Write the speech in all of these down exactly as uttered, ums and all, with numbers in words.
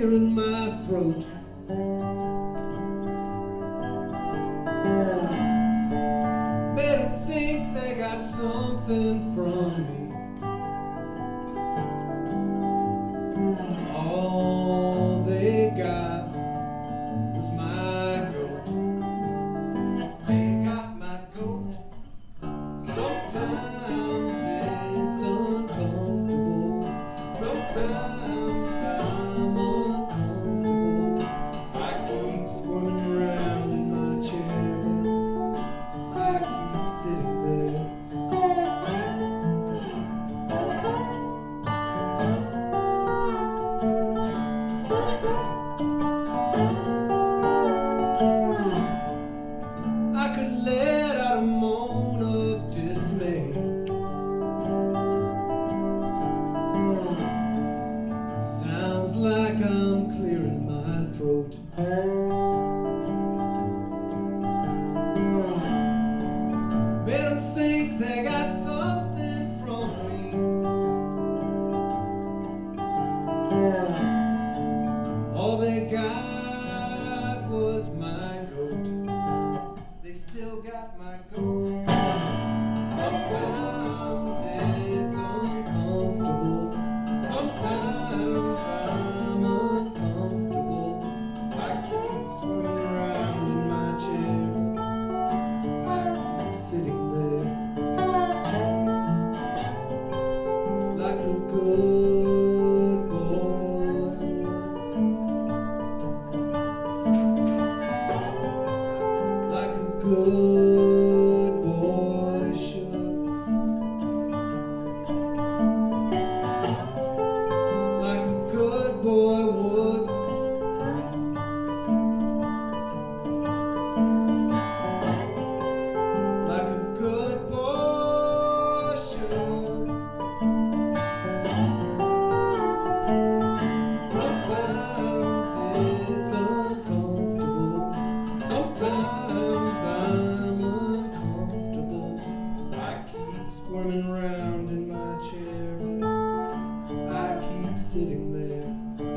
clearing my throat. Made them think they got something from me. All they got was my goat. They got my goat. Sometimes it's uncomfortable. Sometimes I'm uncomfortable. I keep squirming around in my chair, but I keep sitting there. I could let out a moan of dismay. Sounds like I'm clearing my throat. Made them think they got something from me. All they got was my goat. They still got my goat. Sometimes it's uncomfortable. Sometimes I'm uncomfortable. I keep swimming around in my chair. I keep sitting there like a good boy would. Like a good boy should. Like a good boy would. Like a good boy should. Sometimes it's uncomfortable. Sometimes I'm uncomfortable. I keep squirming around in my chair, but I keep sitting there.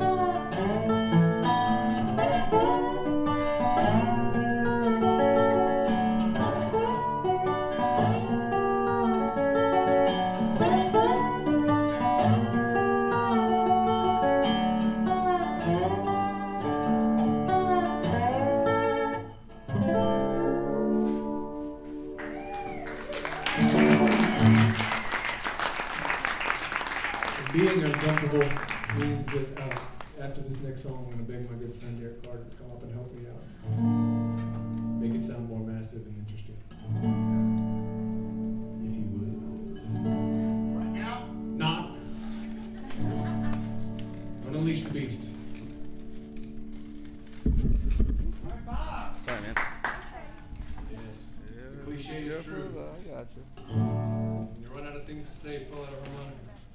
Being uncomfortable means that uh, after this next song, I'm going to beg my good friend Derek Carter to come up and help me out. Make it sound more massive and interesting. If you would. Right now? Not. Unleash the beast. Right, Bob. Sorry, man. Yes. The cliche is true. I got you. When you run out of things to say, pull out a harmonica.